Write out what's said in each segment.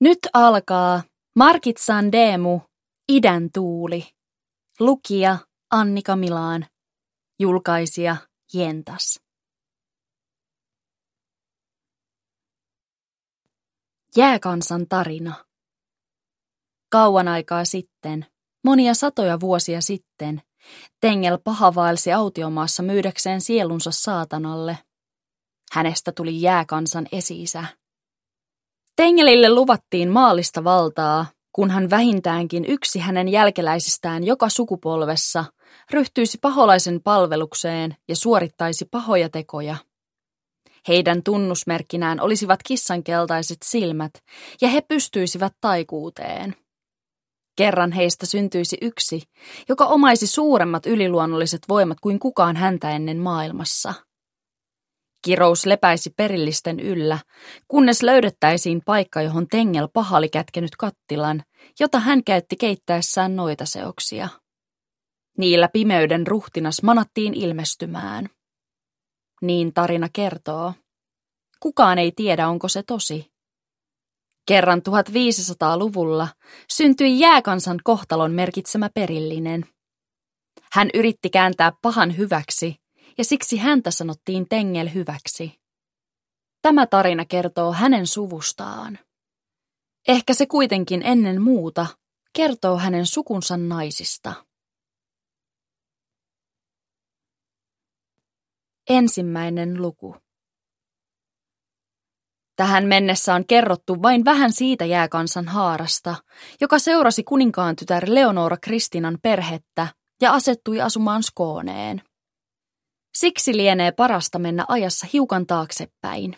Nyt alkaa Margit Sandemu, Idän tuuli. Lukija Annika Milaan. Julkaisija Jentas. Jääkansan tarina. Kauan aikaa sitten, monia satoja vuosia sitten, Tengel paha vaelsi autiomaassa myydäkseen sielunsa saatanalle. Hänestä tuli jääkansan esi-isä. Tengelille luvattiin maallista valtaa, kunhan vähintäänkin yksi hänen jälkeläisistään joka sukupolvessa ryhtyisi paholaisen palvelukseen ja suorittaisi pahoja tekoja. Heidän tunnusmerkkinään olisivat kissankeltaiset silmät ja he pystyisivät taikuuteen. Kerran heistä syntyisi yksi, joka omaisi suuremmat yliluonnolliset voimat kuin kukaan häntä ennen maailmassa. Kirous lepäisi perillisten yllä, kunnes löydettäisiin paikka, johon Tengel paha oli kätkenyt kattilan, jota hän käytti keittäessään noitaseoksia. Niillä pimeyden ruhtinas manattiin ilmestymään. Niin tarina kertoo. Kukaan ei tiedä, onko se tosi. Kerran 1500-luvulla syntyi jääkansan kohtalon merkitsemä perillinen. Hän yritti kääntää pahan hyväksi, ja siksi häntä sanottiin Tengel hyväksi. Tämä tarina kertoo hänen suvustaan. Ehkä se kuitenkin ennen muuta kertoo hänen sukunsa naisista. Ensimmäinen luku. Tähän mennessä on kerrottu vain vähän siitä jääkansan haarasta, joka seurasi kuninkaan tytär Leonora Kristinan perhettä ja asettui asumaan Skåneen. Siksi lienee parasta mennä ajassa hiukan taaksepäin.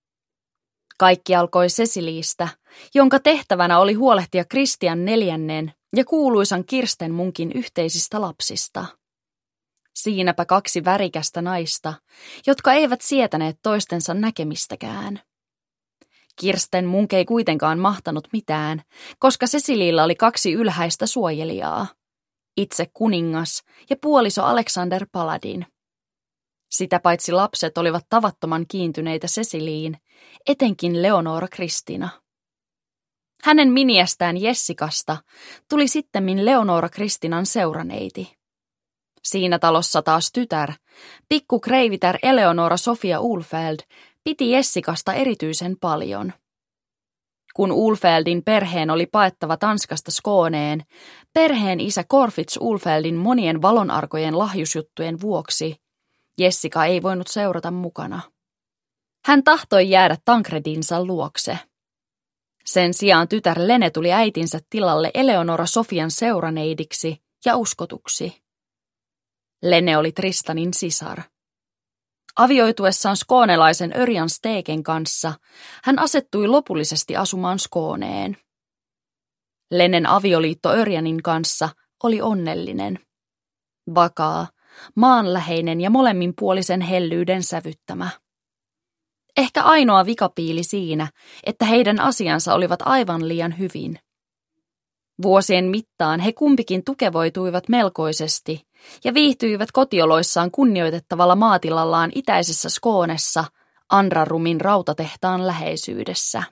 Kaikki alkoi Cecilistä, jonka tehtävänä oli huolehtia Kristian 4. ja kuuluisan Kirsten munkin yhteisistä lapsista. Siinäpä 2 värikästä naista, jotka eivät sietäneet toistensa näkemistäkään. Kirsten munk ei kuitenkaan mahtanut mitään, koska Cecilillä oli 2 ylhäistä suojelijaa, itse kuningas ja puoliso Alexander Paladin. Sitä paitsi lapset olivat tavattoman kiintyneitä Ceciliin, etenkin Leonora Kristina. Hänen miniästään Jessicasta tuli sittemmin Leonora Kristinan seuraneiti. Siinä talossa taas tytär, pikku kreivitär Eleonora Sofia Ulfeld, piti Jessicasta erityisen paljon. Kun Ulfeldin perheen oli paettava Tanskasta Skåneen, perheen isä Corfitz Ulfeldin monien valonarkojen lahjusjuttujen vuoksi Jessica ei voinut seurata mukana. Hän tahtoi jäädä Tancredinsa luokse. Sen sijaan tytär Lene tuli äitinsä tilalle Eleonora Sofian seuraneidiksi ja uskotuksi. Lene oli Tristanin sisar. Avioituessaan skånelaisen Örjan Steken kanssa hän asettui lopullisesti asumaan Skåneen. Lenen avioliitto Örjanin kanssa oli onnellinen, vakaa, maanläheinen ja molemminpuolisen hellyyden sävyttämä. Ehkä ainoa vikapiili siinä, että heidän asiansa olivat aivan liian hyvin. Vuosien mittaan he kumpikin tukevoituivat melkoisesti ja viihtyivät kotioloissaan kunnioitettavalla maatilallaan itäisessä Skånessa Anrarumin rautatehtaan läheisyydessä.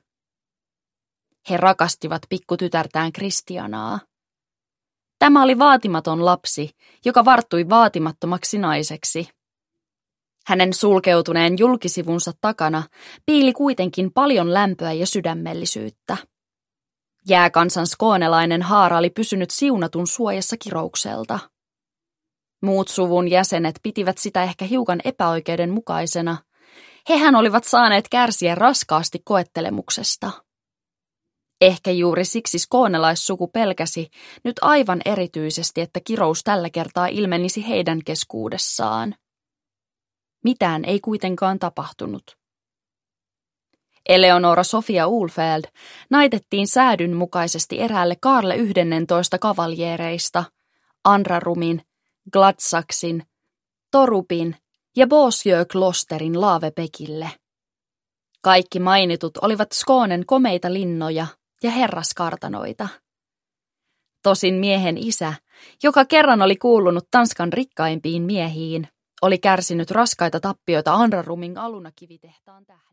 He rakastivat pikkutytärtään Kristianaa. Tämä oli vaatimaton lapsi, joka varttui vaatimattomaksi naiseksi. Hänen sulkeutuneen julkisivunsa takana piili kuitenkin paljon lämpöä ja sydämellisyyttä. Jääkansan skånelainen haara oli pysynyt siunatun suojassa kiroukselta. Muut suvun jäsenet pitivät sitä ehkä hiukan epäoikeudenmukaisena. Hehän olivat saaneet kärsiä raskaasti koettelemuksesta. Ehkä juuri siksi skånelaissuku pelkäsi nyt aivan erityisesti, että kirous tällä kertaa ilmenisi heidän keskuudessaan. Mitään ei kuitenkaan tapahtunut. Eleonora Sofia Ulfeld naitettiin säädyn mukaisesti eräälle Karle 11 kavaljeereista, Anrarumin, Gladsaksin, Torupin ja Båsjöklosterin Laavepekille. Kaikki mainitut olivat Skånen komeita linnoja ja herraskartanoita. Tosin miehen isä, joka kerran oli kuulunut Tanskan rikkaimpiin miehiin, oli kärsinyt raskaita tappioita Anrarumin alunakivitehtaan tähden.